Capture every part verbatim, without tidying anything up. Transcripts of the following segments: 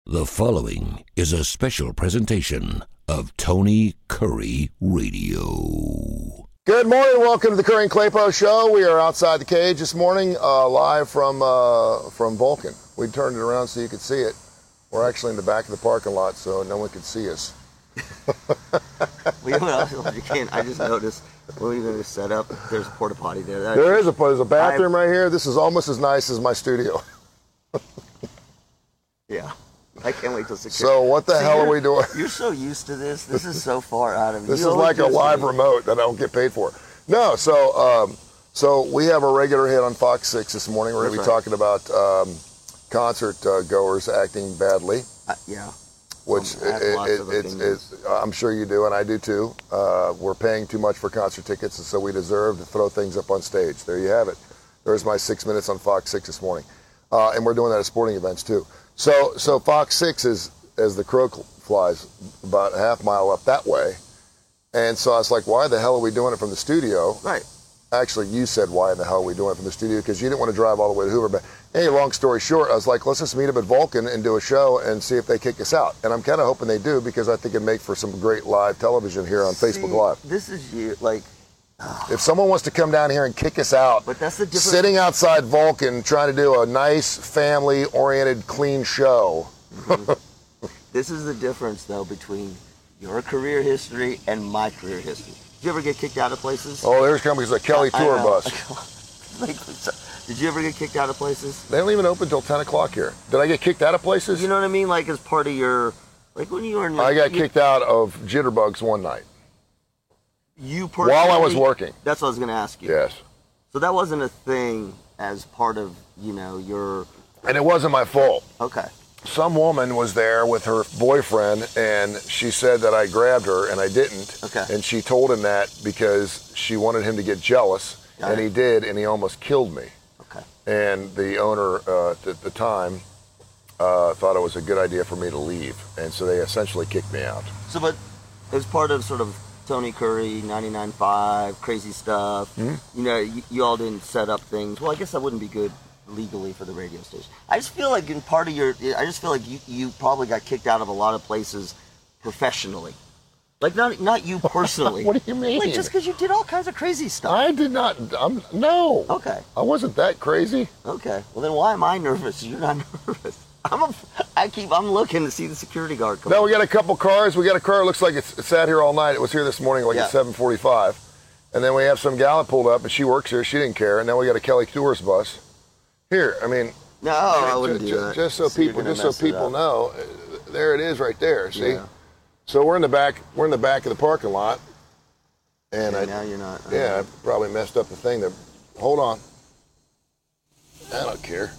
The following is a special presentation of Tony Curry Radio. Good morning. Welcome to the Curry and Claypo Show. We are outside the cage this morning, uh, live from uh, from Vulcan. We turned it around so you could see it. We're actually in the back of the parking lot, so no one could see us. Well, you know what else you can't? I just noticed when we were going to set up, there's a porta potty there. That There is a there's a bathroom I, right here. This is almost as nice as my studio. Yeah. I can't wait till security. So what the See, hell are we doing? You're so used to this. This is so far out of This you is like a live remote that I don't get paid for. No, so um, so we have a regular hit on Fox six this morning. We're going to be right. talking about um, concert uh, goers acting badly. Uh, yeah. Which Um, I have it, lots it, of it's, opinions. it's, I'm sure you do, and I do too. Uh, we're paying too much for concert tickets, and so we deserve to throw things up on stage. There you have it. There's my six minutes on Fox six this morning. Uh, and we're doing that at sporting events too. So so Fox six is, as the crow flies, about a half mile up that way. And so I was like, why the hell are we doing it from the studio? Right. Actually, you said, why in the hell are we doing it from the studio? Because you didn't want to drive all the way to Hoover. But hey, long story short, I was like, let's just meet up at Vulcan and do a show and see if they kick us out. And I'm kind of hoping they do, because I think it'd make for some great live television here on See, Facebook Live. This is you, like... If someone wants to come down here and kick us out, But that's the difference. sitting outside Vulcan trying to do a nice, family-oriented, clean show. Mm-hmm. This is the difference, though, between your career history and my career history. Did you ever get kicked out of places? Oh, there's coming a Kelly I tour know. bus. Like, did you ever get kicked out of places? They don't even open until ten o'clock here. Did I get kicked out of places? You know what I mean? Like, as part of your... Like, when you were in your... I got you, kicked out of Jitterbugs one night. You personally... While I was working. That's what I was going to ask you. Yes. So that wasn't a thing as part of, you know, your... And it wasn't my fault. Okay. Some woman was there with her boyfriend, and she said that I grabbed her, and I didn't. Okay. And she told him that because she wanted him to get jealous, Got and it. he did, and he almost killed me. Okay. And the owner uh, at the time uh, thought it was a good idea for me to leave, and so they essentially kicked me out. So, but it was part of sort of Tony Curry, ninety-nine point five, crazy stuff. Mm-hmm. You know, you, you all didn't set up things. Well, I guess that wouldn't be good legally for the radio station. I just feel like in part of your, I just feel like you, you probably got kicked out of a lot of places professionally. Like, not not you personally. What do you mean? Like, just because you did all kinds of crazy stuff. I did not. I'm no. Okay. I wasn't that crazy. Okay. Well, then why am I nervous? You're not nervous. I'm a, I keep, I'm looking to see the security guard come No, up. we got a couple cars. We got a car that looks like it's, it sat here all night. It was here this morning like Yeah. at seven forty-five. And then we have some gal that pulled up, and she works here. She didn't care. And then we got a Kelly tourist bus. Here, I mean, No, I ju- wouldn't ju- do that. just so See, you're people, gonna just so mess it people up. know, uh, there it is right there. See, Yeah. so we're in the back. We're in the back of the parking lot, and Okay, I, now you're not. yeah, I probably messed up the thing. That, hold on, I don't care.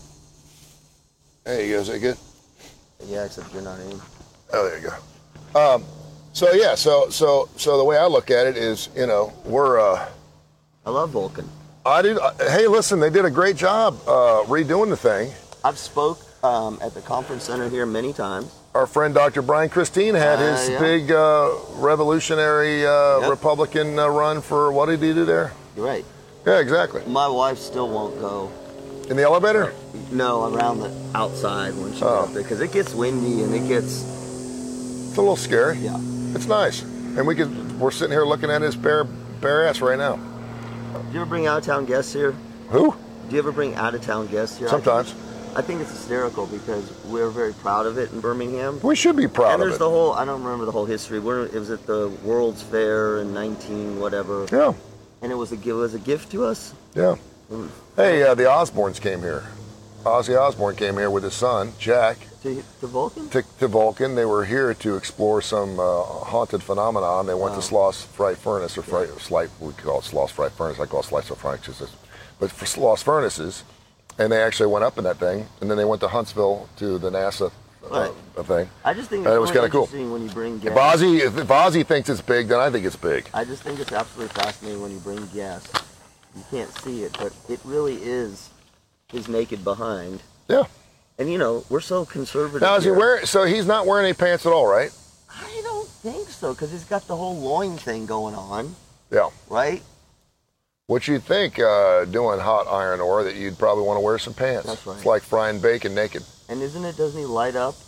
There you go. Is that good? Yeah, except you're not in. Oh, there you go. Um, so yeah, so so so the way I look at it is, you know, we're. Uh, I love Vulcan. I did. Uh, hey, listen, they did a great job uh, redoing the thing. I've spoke um, at the conference center here many times. Our friend Doctor Brian Christine had Uh, his yeah. big uh, revolutionary uh, Yep. Republican uh, run for, what did he do there? You're right. Yeah, exactly. My wife still won't go. In the elevator? No, around the outside when she's Oh. up there because it gets windy and it gets. It's a little scary. Yeah. It's nice. And we could, we're sitting here looking at his bare, bare ass right now. Do you ever bring out of town guests here? Who? Do you ever bring out of town guests here? Sometimes. I think it's hysterical because we're very proud of it in Birmingham. We should be proud And of there's it. the whole, I don't remember the whole history. We're, it was at the World's Fair in nineteen whatever. Yeah, And it was a, it was a gift to us. yeah. Mm. Hey, uh, the Osbournes came here. Ozzy Osbourne came here with his son, Jack, To, to Vulcan? to, to Vulcan. They were here to explore some uh, haunted phenomenon. They went Wow. to Sloss Fright Furnace, or Fright, Slight, we call it Sloss Fright Furnace. I call it Slice of Fright, but for Sloss Furnaces, and they actually went up in that thing. And then they went to Huntsville to the NASA uh, Right. thing. I just think And it's it was really kinda cool. interesting when you bring If guests. Ozzy, if, if Ozzy thinks it's big, then I think it's big. I just think it's absolutely fascinating when you bring guests. You can't see it, but it really is his naked behind. Yeah. And you know, we're so conservative. Now is he here. wearing? So he's not wearing any pants at all, right? I don't think so, because he's got the whole loin thing going on, Yeah. right? What you'd think uh, doing hot iron ore that you'd probably want to wear some pants. That's right. It's like frying bacon naked. And isn't it? Doesn't he light up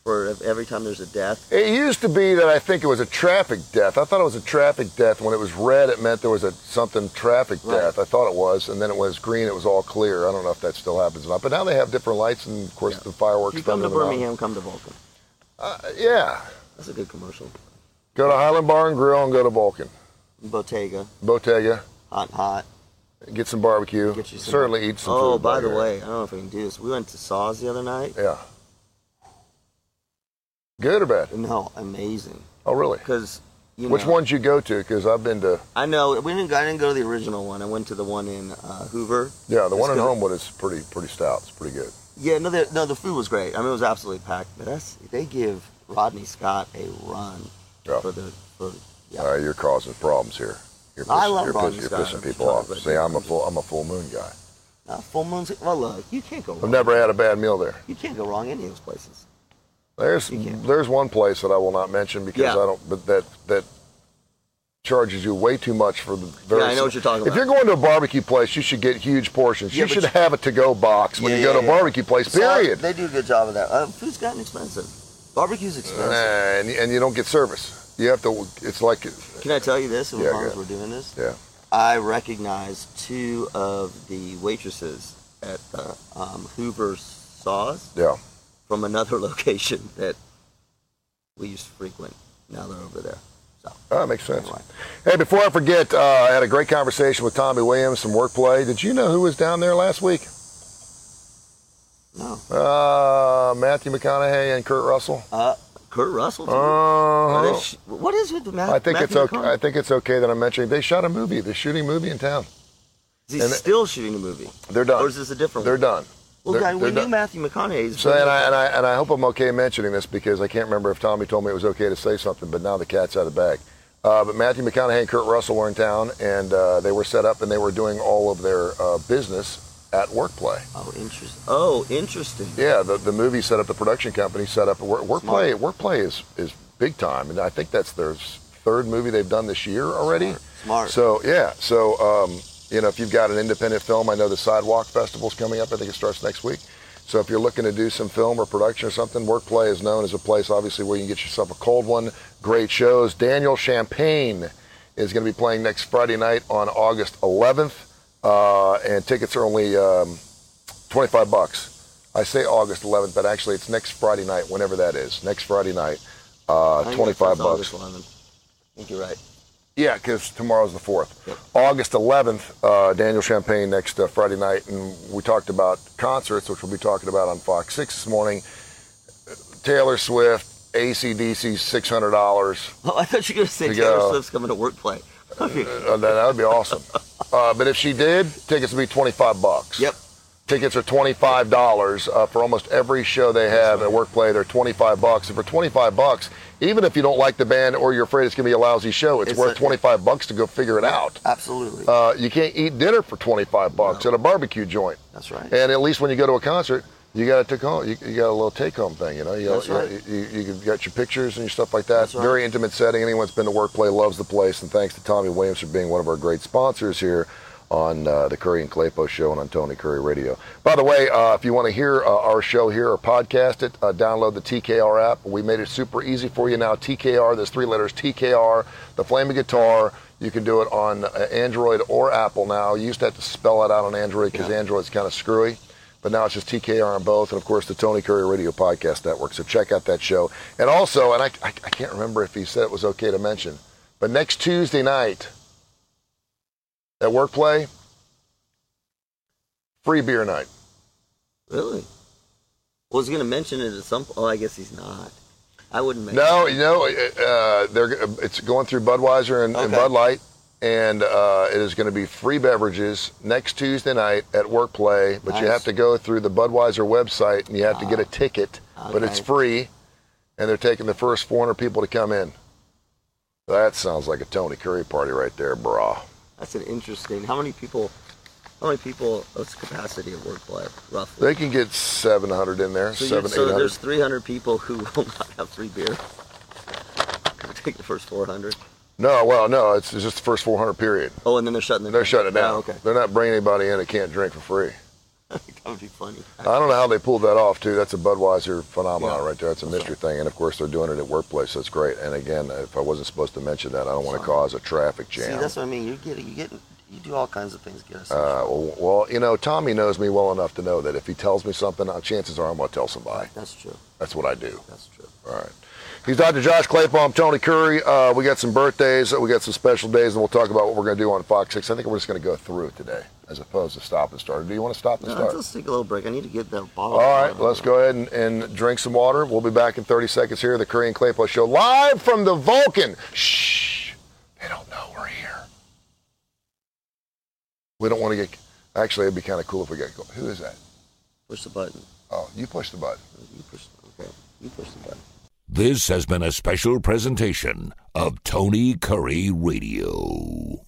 for every time there's a death? It used to be that I think it was a traffic death. I thought it was a traffic death. When it was red, it meant there was a something traffic Right. death. I thought it was, and then it was green. It was all clear. I don't know if that still happens or not. But now they have different lights, and of course Yeah. the fireworks. If you come to thunder them out. Birmingham, come to Vulcan. Uh, yeah. That's a good commercial. Go to Highland Bar and Grill and go to Vulcan. Bottega, Bottega. hot, hot. Get some barbecue. Get you some- Certainly eat some Oh, food. by while the you're way, I don't know if we can do this. We went to Saws the other night. there. Yeah. Good or bad? No, amazing. Oh, really? Because you Which know, one'd you go to? Because I've been to. I know we didn't. I didn't go to the original one. I went to the one in uh, Hoover. Yeah, the It's one in good. Homewood is pretty pretty stout. It's pretty good. Yeah, no, the, no, the food was great. I mean, it was absolutely packed. But that's they give Rodney Scott a run Yeah. for the for. Yeah. Uh, you're causing problems here. You're I pissing, love you're Rodney pissing, you're Scott. pissing I'm people sorry, off. but- See, I'm a full I'm a full moon guy. Uh, full moons. Well, look, you can't go wrong. I've never had a bad meal there. You can't go wrong any of those places. There's You can't. there's one place that I will not mention because Yeah. I don't, but that that charges you way too much for the. Very Yeah, I know what you're talking If about. you're going to a barbecue place, you should get huge portions. Yeah, you but should you- have a to-go box when Yeah, you go yeah, to a yeah. barbecue place. So, Period. they do a good job of that. Uh, food's gotten expensive. Barbecue's expensive. and and you don't get service. You have to. It's like Can I tell you this? As Yeah, long go as ahead. we're doing this, yeah. I recognize two of the waitresses at the um, Hoover Saws Yeah. from another location that we used to frequent. Now they're over there. So Oh, that makes sense. Anyway. Hey, before I forget, uh, I had a great conversation with Tommy Williams from Workplay. Did you know who was down there last week? no, Uh, Matthew McConaughey and Kurt Russell. uh, Kurt Russell. Too. Uh, What is- what is with the Matt? I think Matthew it's okay. McConaughey? I think it's okay that I'm mentioning they shot a movie. They're shooting a movie in town. Is he and- still shooting a movie? They're done. Or is this a different They're one? done. Well, They're- guy, we they're knew done. Matthew McConaughey's. So and I and I and I hope I'm okay mentioning this because I can't remember if Tommy told me it was okay to say something, but now the cat's out of the bag. Uh, but Matthew McConaughey and Kurt Russell were in town, and uh, they were set up, and they were doing all of their uh, business at Workplay. Oh, interesting. Oh, interesting. Yeah, the the movie set up, the production company set up. Work, Workplay Smart. Workplay is is big time, and I think that's their third movie they've done this year already. Smart. Smart. So yeah, so um, you know, if you've got an independent film, I know the Sidewalk Festival's coming up. I think it starts next week. So if you're looking to do some film or production or something, Workplay is known as a place, obviously, where you can get yourself a cold one. Great shows. Daniel Champagne is going to be playing next Friday night on August eleventh, uh, and tickets are only um, twenty-five bucks. I say August eleventh, but actually it's next Friday night, whenever that is. Next Friday night, uh, I think twenty-five that's bucks. August eleventh. I think you're right. Yeah, because tomorrow's the fourth. Yep. August eleventh, uh, Daniel Champagne next uh, Friday night, and we talked about concerts, which we'll be talking about on Fox six this morning. Taylor Swift, A C D C, six hundred dollars. Oh, I thought you were going to say To Taylor go. Swift's coming to Workplay. Okay. Uh, that, that would be awesome. Uh, but if she did, tickets would be twenty-five bucks. Yep. Tickets are twenty-five dollars uh, for almost every show they have at Workplay. They're twenty-five bucks. And for twenty-five bucks, even if you don't like the band or you're afraid it's going to be a lousy show, it's, It's worth a- twenty-five bucks to go figure it out. Absolutely. Uh, you can't eat dinner for twenty-five bucks No. at a barbecue joint. That's right. And at least when you go to a concert, you got a take home. You, you got a little take home thing, you know. You, That's you, right. you, you, you got your pictures and your stuff like that. That's right. Very intimate setting. Anyone that's been to Workplay loves the place. And thanks to Tommy Williams for being one of our great sponsors here on uh, the Curry and Claypo show and on Tony Curry Radio. By the way, uh, if you want to hear uh, our show here or podcast it, uh, download the T K R app. We made it super easy for you now. T K R, there's three letters, T K R, the Flaming Guitar. You can do it on uh, Android or Apple now. You used to have to spell it out on Android because Yeah. Android's kind of screwy. But now it's just T K R on both, and of course the Tony Curry Radio Podcast Network. So check out that show. And also, and I, I, I can't remember if he said it was okay to mention, but next Tuesday night at Workplay, free beer night. Really? Well, was he going to mention it at some point? Oh, I guess he's not. I wouldn't mention No, it. you know, uh, they're it's going through Budweiser and, and Okay. Bud Light, and uh, it is going to be free beverages next Tuesday night at Workplay. But you Nice. have to go through the Budweiser website, and you have to get a Ah, ticket, but it's okay. free, and they're taking the first four hundred people to come in. That sounds like a Tony Curry party right there, brah. That's an interesting. How many people? How many people? What's the capacity of Workplay, roughly? They can get seven hundred in there, So, you- seven, so eight hundred. there's three hundred people who will not have free beer. Take the first four hundred. No, well, no, it's, it's just the first four hundred period. Oh, and then they're shutting it. They're down. shutting it down. Oh, okay. They're not bringing anybody in that can't drink for free. I would be funny. I don't know how they pulled that off, too. That's a Budweiser phenomenon Yeah. right there. That's a mystery thing. And, of course, they're doing it at workplace. That's great. And, again, if I wasn't supposed to mention that, I don't want to cause a traffic jam. See, that's what I mean. You're getting, you getting, you do all kinds of things to get us. Uh, well, well, you know, Tommy knows me well enough to know that if he tells me something, uh, chances are I'm going to tell somebody. That's true. That's what I do. That's true. All right. He's Doctor Josh Claypool. I'm Tony Curry. Uh, we got some birthdays. We got some special days, and we'll talk about what we're going to do on Fox six. I think we're just going to go through it today as opposed to stop and start. Do you want to stop and No, start? let's take a little break. I need to get that bottle. All right, let's go ahead and, and drink some water. We'll be back in thirty seconds here. The Curry and Claypool Show, live from the Vulcan. Shh. They don't know we're here. We don't want to get... Actually, it'd be kind of cool if we get... Who is that? Push the button. Oh, you push the button. You push. Okay. You push the button. This has been a special presentation of Tony Curry Radio.